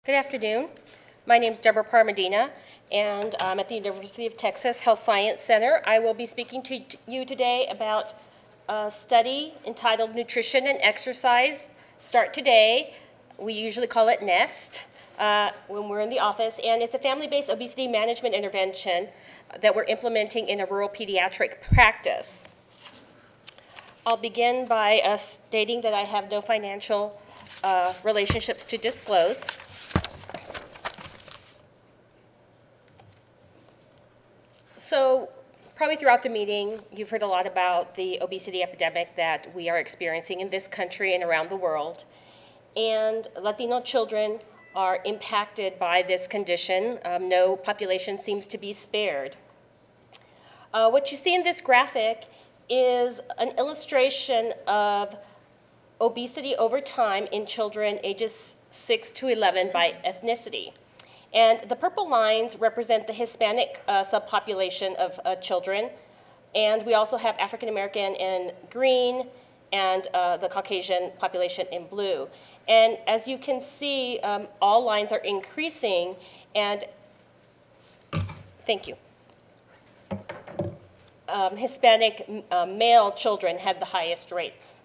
Good afternoon. My name is Deborah Parmedina, and I'm at the University of Texas Health Science Center. I will be speaking to you today about a study entitled Nutrition and Exercise Start Today. We usually call it NEST when we're in the office, and it's a family-based obesity management intervention that we're implementing in a rural pediatric practice. I'll begin by stating that I have no financial relationships to disclose. So probably throughout the meeting, you've heard a lot about the obesity epidemic that we are experiencing in this country and around the world. And Latino children are impacted by this condition. No population seems to be spared. What you see in this graphic is an illustration of obesity over time in children ages 6 to 11 by ethnicity. And the purple lines represent the Hispanic subpopulation of children. And we also have African American in green and the Caucasian population in blue. And as you can see, all lines are increasing. And thank you. Hispanic male children had the highest rates.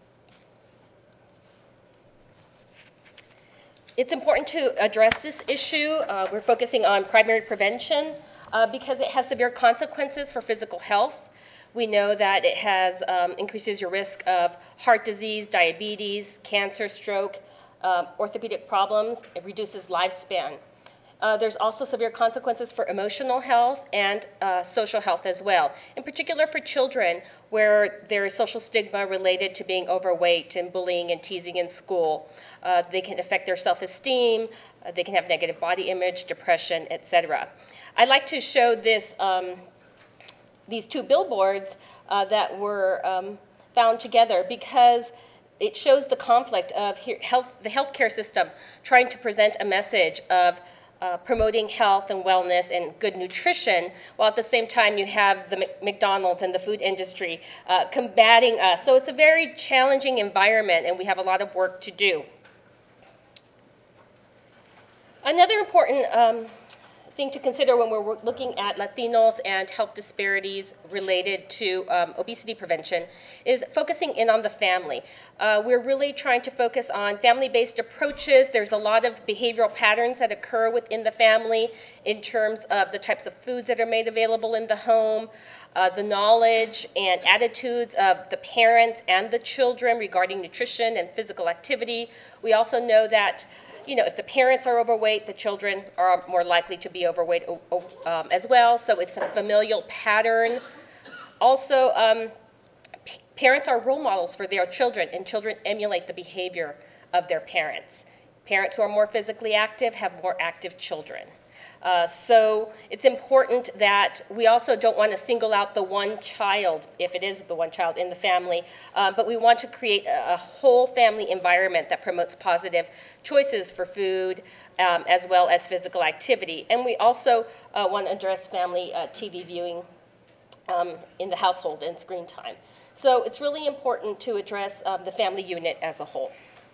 It's important to address this issue. We're focusing on primary prevention because it has severe consequences for physical health. We know that it has increases your risk of heart disease, diabetes, cancer, stroke, orthopedic problems. It reduces lifespan. There's also severe consequences for emotional health and social health as well, in particular for children where there is social stigma related to being overweight and bullying and teasing in school. They can affect their self-esteem, they can have negative body image, depression, etc. I'd like to show these two billboards that were found together because it shows the conflict of the healthcare system trying to present a message of promoting health and wellness and good nutrition, while at the same time you have the McDonald's and the food industry combating us. So it's a very challenging environment, and we have a lot of work to do. Another important thing to consider when we're looking at Latinos and health disparities related to obesity prevention is focusing in on the family. We're really trying to focus on family-based approaches. There's a lot of behavioral patterns that occur within the family in terms of the types of foods that are made available in the home, the knowledge and attitudes of the parents and the children regarding nutrition and physical activity. We also know that if the parents are overweight, the children are more likely to be overweight as well. So it's a familial pattern. Also, parents are role models for their children, and children emulate the behavior of their parents. Parents who are more physically active have more active children. So it's important that we also don't want to single out the one child, if it is the one child in the family, but we want to create a whole family environment that promotes positive choices for food as well as physical activity. And we also want to address family TV viewing in the household and screen time. So it's really important to address the family unit as a whole.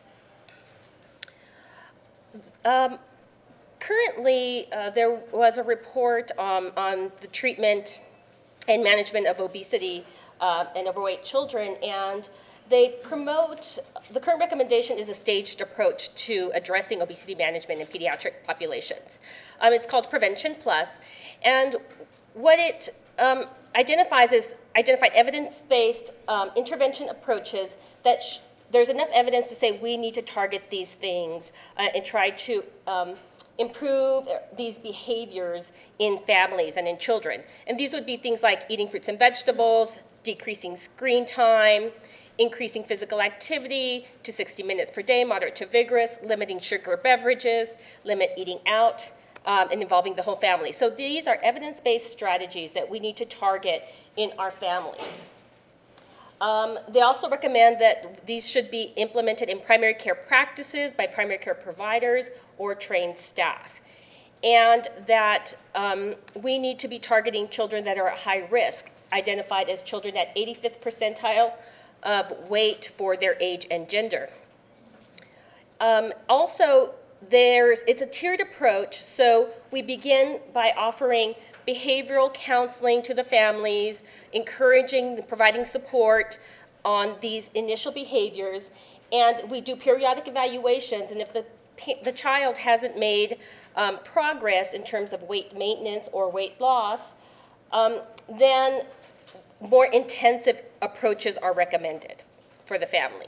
Currently, there was a report on the treatment and management of obesity and overweight children, and they promote, the current recommendation is a staged approach to addressing obesity management in pediatric populations. It's called Prevention Plus, and what it identified evidence-based intervention approaches that there's enough evidence to say we need to target these things and try to improve these behaviors in families and in children. And these would be things like eating fruits and vegetables, decreasing screen time, increasing physical activity to 60 minutes per day, moderate to vigorous, limiting sugar beverages, limit eating out, and involving the whole family. So these are evidence-based strategies that we need to target in our families. They also recommend that these should be implemented in primary care practices by primary care providers or trained staff. And that we need to be targeting children that are at high risk, identified as children at 85th percentile of weight for their age and gender. Also, it's a tiered approach, so we begin by offering behavioral counseling to the families, encouraging, providing support on these initial behaviors, and we do periodic evaluations, and if the child hasn't made progress in terms of weight maintenance or weight loss, then more intensive approaches are recommended for the family.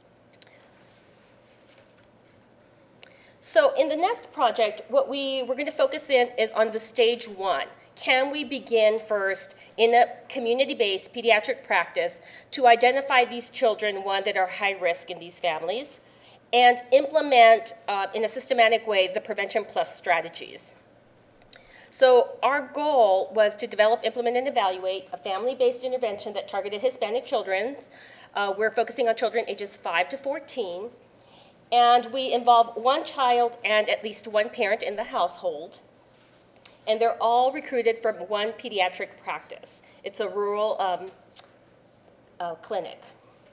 So in the NEST project, what we're going to focus in is on the stage 1. Can we begin first in a community-based pediatric practice to identify these children, one, that are high risk in these families, and implement in a systematic way the Prevention Plus strategies. So our goal was to develop, implement, and evaluate a family-based intervention that targeted Hispanic children. We're focusing on children ages 5 to 14. And we involve one child and at least one parent in the household. And they're all recruited from one pediatric practice. It's a rural clinic.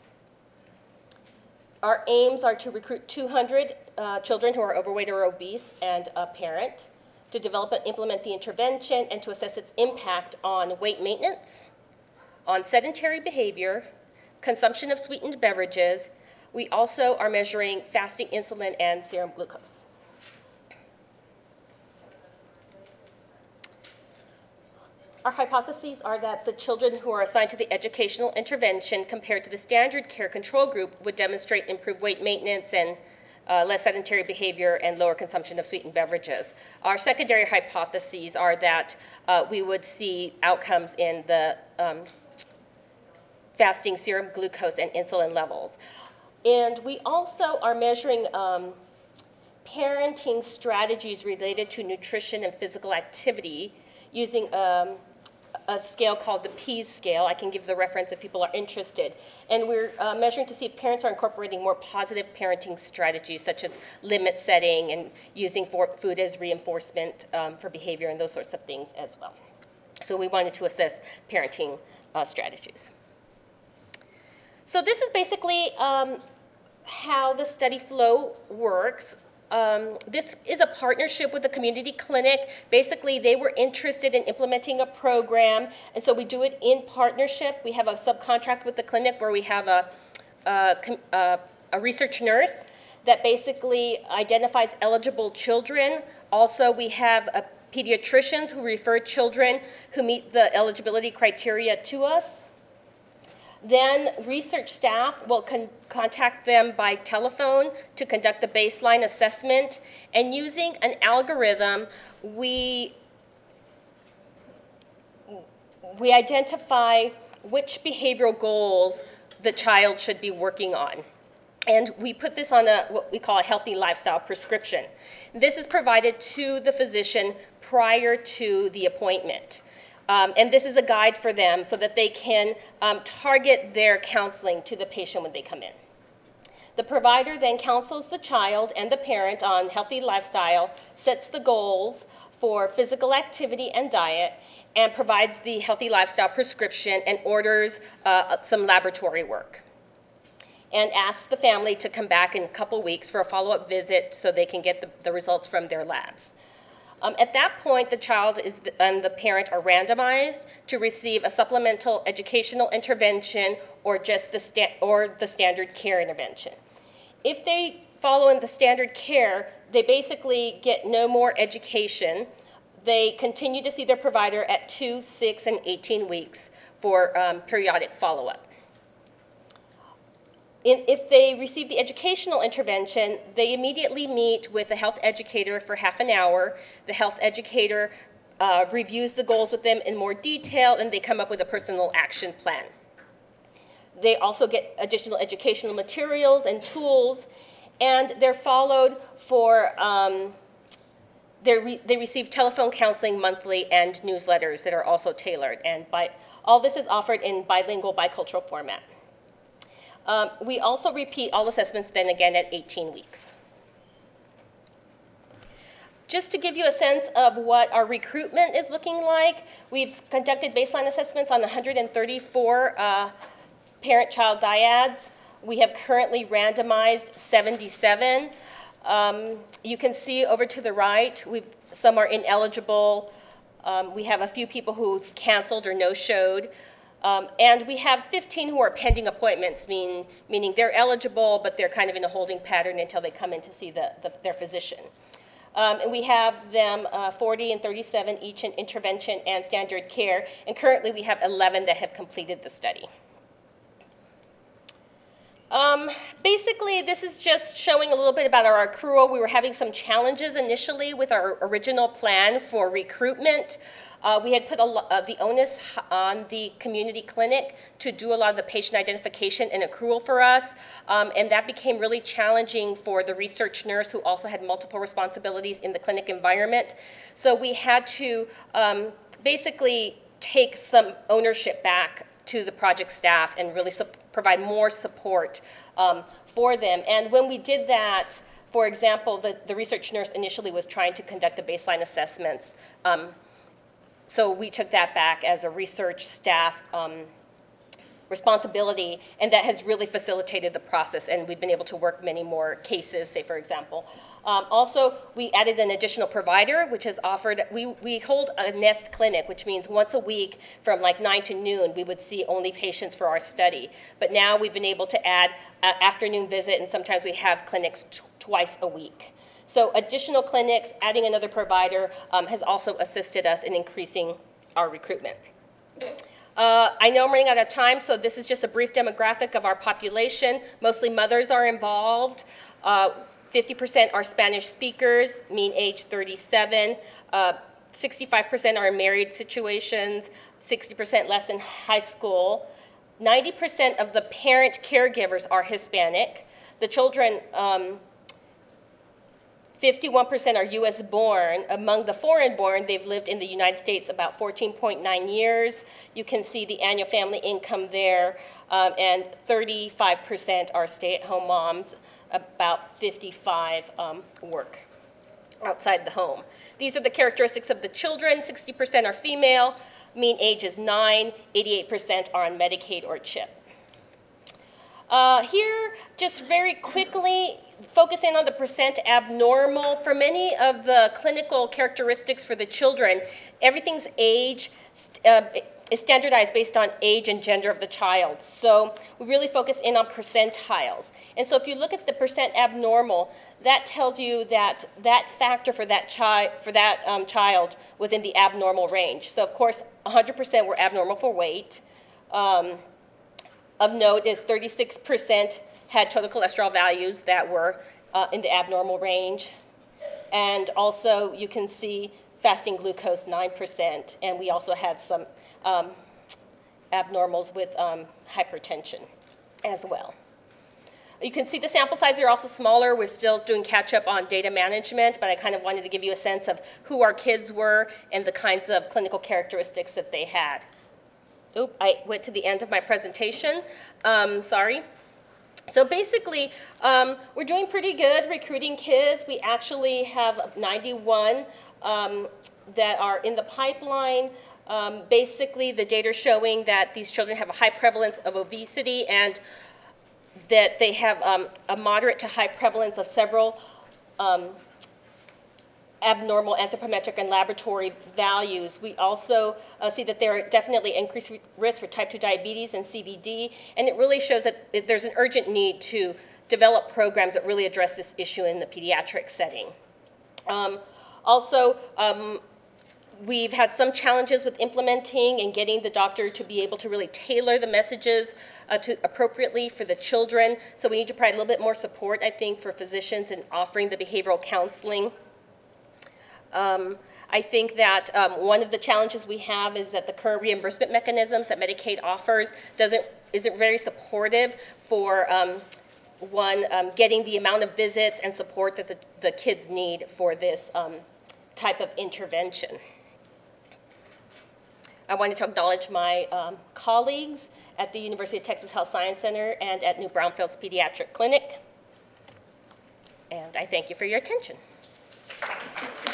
Our aims are to recruit 200 children who are overweight or obese and a parent, to develop and implement the intervention, and to assess its impact on weight maintenance, on sedentary behavior, consumption of sweetened beverages. We also are measuring fasting insulin and serum glucose. Our hypotheses are that the children who are assigned to the educational intervention compared to the standard care control group would demonstrate improved weight maintenance and less sedentary behavior and lower consumption of sweetened beverages. Our secondary hypotheses are that we would see outcomes in the fasting serum glucose and insulin levels. And we also are measuring parenting strategies related to nutrition and physical activity using a scale called the PEAS scale. I can give the reference if people are interested. And we're measuring to see if parents are incorporating more positive parenting strategies, such as limit setting and using food as reinforcement for behavior and those sorts of things as well. So we wanted to assess parenting strategies. So this is basically how the study flow works. This is a partnership with the community clinic. Basically, they were interested in implementing a program, and so we do it in partnership. We have a subcontract with the clinic where we have a research nurse that basically identifies eligible children. Also, we have pediatricians who refer children who meet the eligibility criteria to us. Then research staff will contact them by telephone to conduct the baseline assessment. And using an algorithm, we identify which behavioral goals the child should be working on. And we put this on what we call a healthy lifestyle prescription. This is provided to the physician prior to the appointment. And this is a guide for them so that they can target their counseling to the patient when they come in. The provider then counsels the child and the parent on healthy lifestyle, sets the goals for physical activity and diet, and provides the healthy lifestyle prescription and orders some laboratory work. And asks the family to come back in a couple weeks for a follow-up visit so they can get the results from their labs. At that point, the child and the parent are randomized to receive a supplemental educational intervention or just the standard care intervention. If they follow in the standard care, they basically get no more education. They continue to see their provider at 2, 6, and 18 weeks for periodic follow-up. If they receive the educational intervention, they immediately meet with a health educator for half an hour. The health educator reviews the goals with them in more detail, and they come up with a personal action plan. They also get additional educational materials and tools, and they're followed for, they receive telephone counseling monthly and newsletters that are also tailored. And all this is offered in bilingual, bicultural format. We also repeat all assessments then again at 18 weeks. Just to give you a sense of what our recruitment is looking like, we've conducted baseline assessments on 134 parent-child dyads. We have currently randomized 77. You can see over to the right, some are ineligible. We have a few people who've canceled or no-showed. And we have 15 who are pending appointments, meaning they're eligible, but they're kind of in a holding pattern until they come in to see their physician. And we have them 40 and 37 each in intervention and standard care. And currently we have 11 that have completed the study. Basically, this is just showing a little bit about our accrual. We were having some challenges initially with our original plan for recruitment. We had put the onus on the community clinic to do a lot of the patient identification and accrual for us, and that became really challenging for the research nurse who also had multiple responsibilities in the clinic environment. So we had to basically take some ownership back to the project staff and really provide more support for them. And when we did that, for example, the research nurse initially was trying to conduct the baseline assessments. So we took that back as a research staff responsibility, and that has really facilitated the process, and we've been able to work many more cases, say for example. Also, we added an additional provider, which is offered, we hold a nest clinic, which means once a week from like 9 to noon, we would see only patients for our study. But now we've been able to add an afternoon visit, and sometimes we have clinics twice a week. So additional clinics, adding another provider has also assisted us in increasing our recruitment. I know I'm running out of time, so this is just a brief demographic of our population. Mostly mothers are involved. 50% are Spanish speakers, mean age 37. 65% are in married situations, 60% less in high school. 90% of the parent caregivers are Hispanic. The children, 51% are U.S. born. Among the foreign born, they've lived in the United States about 14.9 years. You can see the annual family income there, and 35% are stay-at-home moms. About 55 work outside the home. These are the characteristics of the children. 60% are female. Mean age is 9. 88% are on Medicaid or CHIP. Here, just very quickly, focusing on the percent abnormal. For many of the clinical characteristics for the children, everything's age is standardized based on age and gender of the child. So we really focus in on percentiles. And so if you look at the percent abnormal, that tells you that that factor for that child was in the abnormal range. So of course, 100% were abnormal for weight. Of note is 36% had total cholesterol values that were in the abnormal range. And also you can see fasting glucose 9%, and we also had some abnormals with hypertension as well. You can see the sample sizes are also smaller. We're still doing catch-up on data management, but I kind of wanted to give you a sense of who our kids were and the kinds of clinical characteristics that they had. Oop, I went to the end of my presentation. Sorry. So basically, we're doing pretty good recruiting kids. We actually have 91 that are in the pipeline. Basically, the data are showing that these children have a high prevalence of obesity and that they have a moderate to high prevalence of several abnormal anthropometric and laboratory values. We also see that there are definitely increased risk for type 2 diabetes and CVD, and it really shows that there's an urgent need to develop programs that really address this issue in the pediatric setting. We've had some challenges with implementing and getting the doctor to be able to really tailor the messages appropriately for the children. So we need to provide a little bit more support, I think, for physicians in offering the behavioral counseling. I think that one of the challenges we have is that the current reimbursement mechanisms that Medicaid offers isn't very supportive for getting the amount of visits and support that the kids need for this type of intervention. I wanted to acknowledge my colleagues at the University of Texas Health Science Center and at New Braunfels Pediatric Clinic. And I thank you for your attention.